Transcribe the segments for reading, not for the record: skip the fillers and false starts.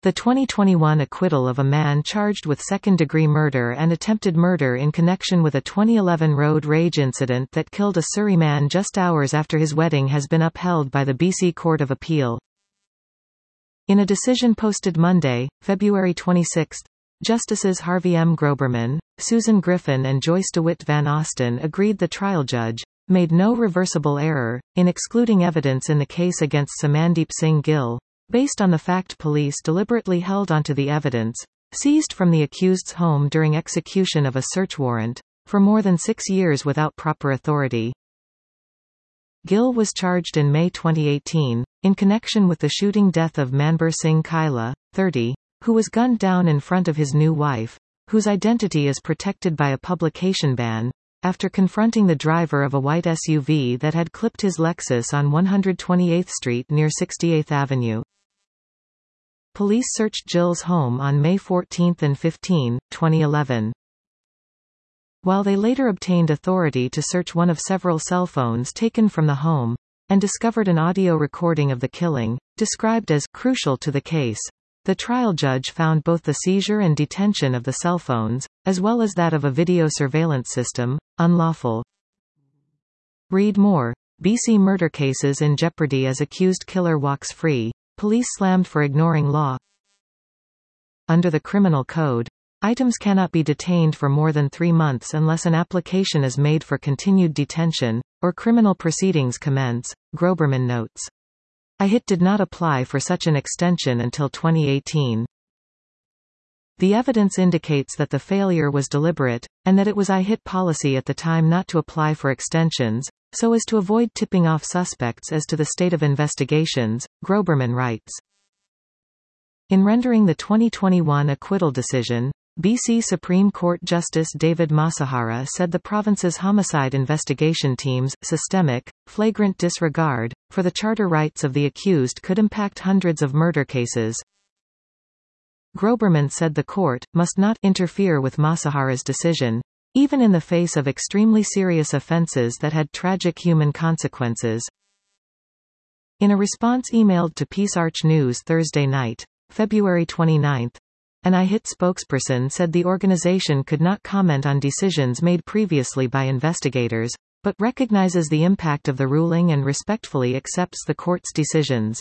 The 2021 acquittal of a man charged with second-degree murder and attempted murder in connection with a 2011 road rage incident that killed a Surrey man just hours after his wedding has been upheld by the BC Court of Appeal. In a decision posted Monday, February 26, Justices Harvey M. Groberman, Susan Griffin and Joyce DeWitt Van Osten agreed the trial judge made no reversible error in excluding evidence in the case against Samandeep Singh Gill, based on the fact police deliberately held onto the evidence, seized from the accused's home during execution of a search warrant, for more than 6 years without proper authority. Gill was charged in May 2018, in connection with the shooting death of Manbir Singh Kaila, 30, who was gunned down in front of his new wife, whose identity is protected by a publication ban, after confronting the driver of a white SUV that had clipped his Lexus on 128th Street near 68th Avenue. Police searched Gill's home on May 14 and 15, 2011. While they later obtained authority to search one of several cell phones taken from the home, and discovered an audio recording of the killing, described as crucial to the case, the trial judge found both the seizure and detention of the cell phones, as well as that of a video surveillance system, unlawful. Read more. BC murder cases in jeopardy as accused killer walks free. Police slammed for ignoring law. Under the Criminal Code, items cannot be detained for more than 3 months unless an application is made for continued detention, or criminal proceedings commence, Groberman notes. IHIT did not apply for such an extension until 2018. The evidence indicates that the failure was deliberate, and that it was IHIT policy at the time not to apply for extensions, so as to avoid tipping off suspects as to the state of investigations, Groberman writes. In rendering the 2021 acquittal decision, BC Supreme Court Justice David Masahara said the province's homicide investigation team's systemic, flagrant disregard for the charter rights of the accused could impact hundreds of murder cases. Groberman said the court must not interfere with Masahara's decision, even in the face of extremely serious offences that had tragic human consequences. In a response emailed to Peace Arch News Thursday night, February 29, an IHIT spokesperson said the organization could not comment on decisions made previously by investigators, but recognizes the impact of the ruling and respectfully accepts the court's decisions.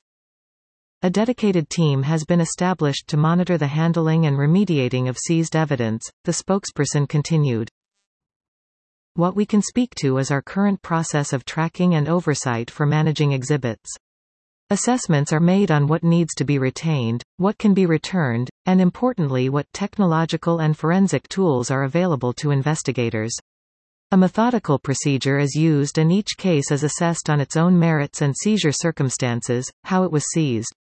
A dedicated team has been established to monitor the handling and remediating of seized evidence, the spokesperson continued. What we can speak to is our current process of tracking and oversight for managing exhibits. Assessments are made on what needs to be retained, what can be returned, and importantly what technological and forensic tools are available to investigators. A methodical procedure is used and each case is assessed on its own merits and seizure circumstances, how it was seized.